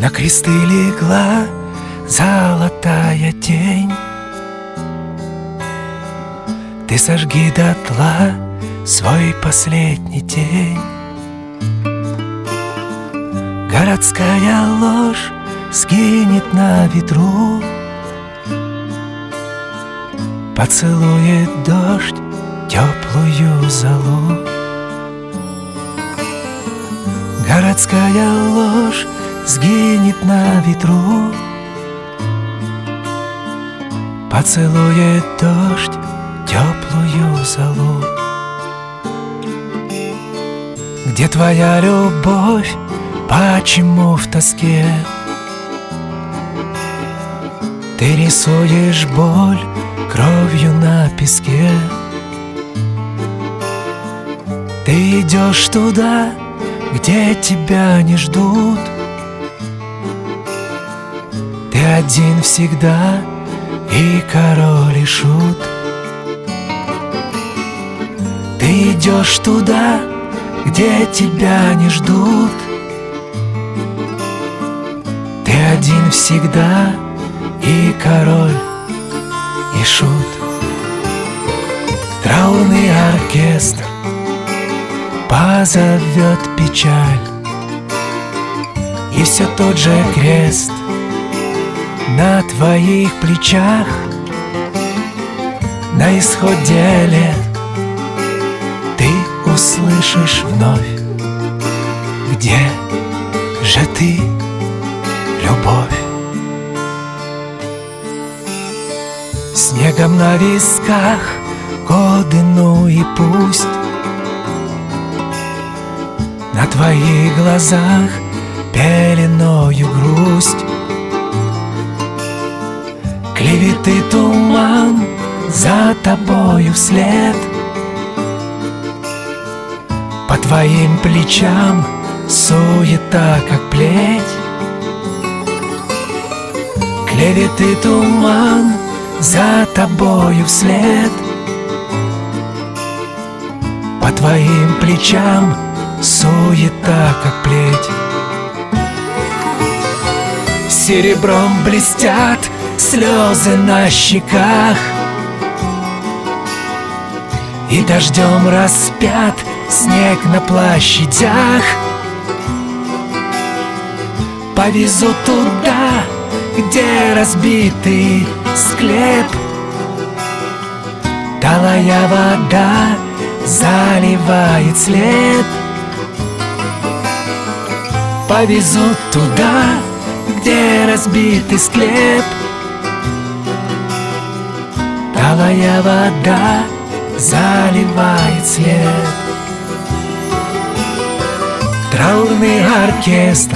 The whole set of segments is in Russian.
На кресты легла золотая тень. Ты сожги дотла свой последний день. Городская ложь сгинет на ветру, поцелует дождь теплую золу. Городская ложь сгинет на ветру, поцелует дождь теплую золу. Где твоя любовь, почему в тоске? Ты рисуешь боль кровью на песке. Ты идешь туда, где тебя не ждут. Ты один всегда, и король, и шут. Ты идешь туда, где тебя не ждут. Ты один всегда, и король, и шут. Траурный оркестр позовет печаль, и все тот же крест на твоих плечах. На исходе лет ты услышишь вновь: где же ты, любовь? Снегом на висках годы, ну и пусть. На твоих глазах пеленою грусть. Клеветы туман за тобою вслед. По твоим плечам суета, как плеть. Клеветы туман за тобою вслед. По твоим плечам суета, как плеть. Серебром блестят слезы на щеках, и дождем распят снег на площадях. Повезу туда, где разбитый склеп. Талая вода заливает след. Повезу туда, где разбитый склеп. Талая вода заливает след. Траурный оркестр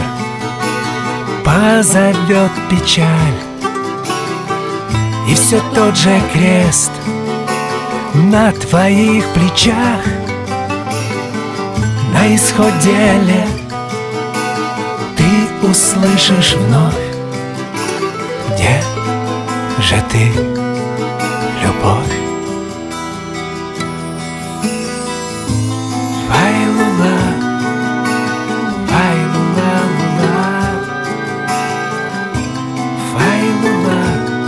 позовет печаль, и все тот же крест на твоих плечах. На исходе лет ты услышишь вновь: где же ты, любовь? Фай-лула, фай-лула-лула, фай-лула,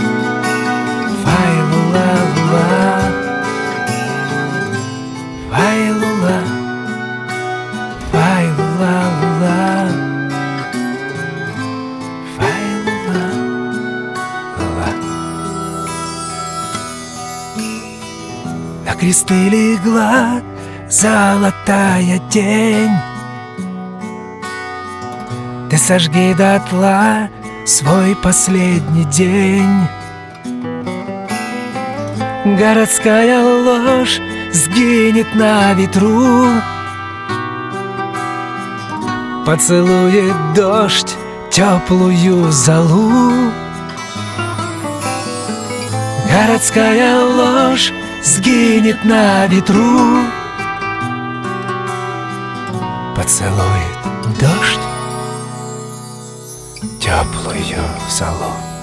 фай-лула-лула, фай-лула, фай-лула-лула, фай-лула-лула. На кресты легла золотая тень. Ты сожги дотла свой последний день. Городская ложь сгинет на ветру, поцелует дождь теплую золу. Городская ложь сгинет на ветру, поцелует дождь теплую золу.